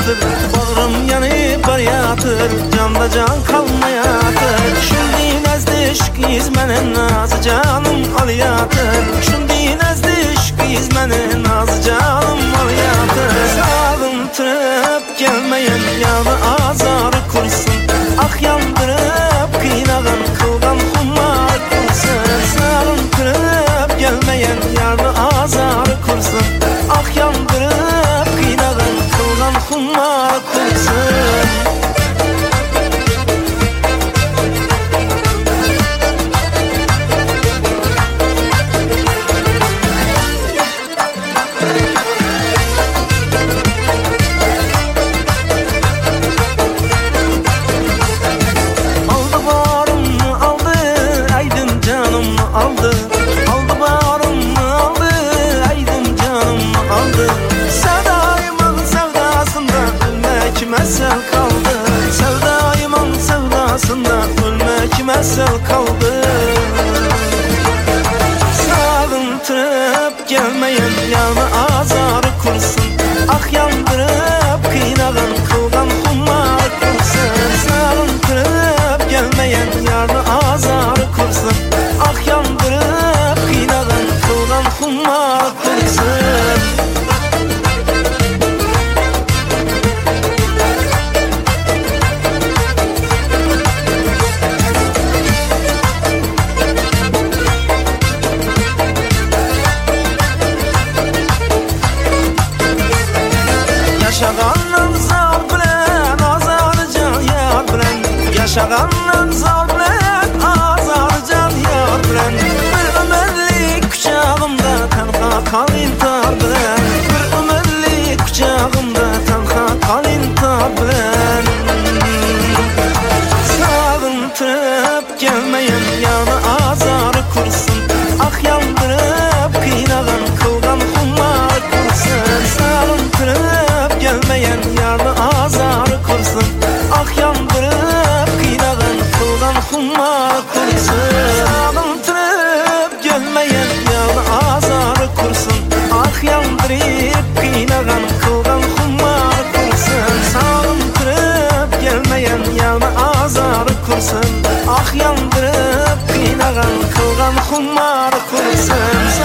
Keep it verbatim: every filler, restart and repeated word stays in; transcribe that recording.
baryadır, bağrım yanıp baryatır, canda can kalmayatır. Şimdi nezdi şkiz menen nazı canım aliyatır. Şimdi nezdi şkiz menen nazı canım aliyatır. Sağıntırıp gelmeyen yanı azarı kursun, ah yandırıp kıynağın kılgan humar kursun. Sağıntırıp gelmeyen yanı azarı kursun, ah yandırıp kıynağın kılgan humar kursun. Aldı, aldı bağrımı aldı, aydım canımı aldı. Sevdayımın sevdasında ölmek mesel kaldı. Sevdayımın sevdasında ölmek mesel kaldı. Sağıntırıp gelmeyen yanı azarı kursun, ah yandırıp kıynağın kılgan humar kursun. Sağıntırıp gelmeyen yanı azarı kursun, ah yandırıp kıynağın kılgan humar kursun. Yaşağanın zar bilen azarı can yar bilen, yaşağanın zar bilen azarı can yar bilen. Bir ömürlük kucağımda tenha kal intihar bilen, bir ömürlük kucağımda tenha kal intihar bilen. Sağıntırıp gelmeyen yanı azarı kursun, ah yandırıp kıynağın kılgan humar kursun. Sağıntırıp gelmeyen yanı azarı kursun, ah yandırıp kıynağın kılgan humar kursun. Sağıntırıp gelmeyen yanı azarı kursun, ah yandırıp kıynağın kılgan humar kursun. Sağıntırıp gelmeyen yanı azarı kursun, ah yandırıp kıynağın kılgan humar kursun.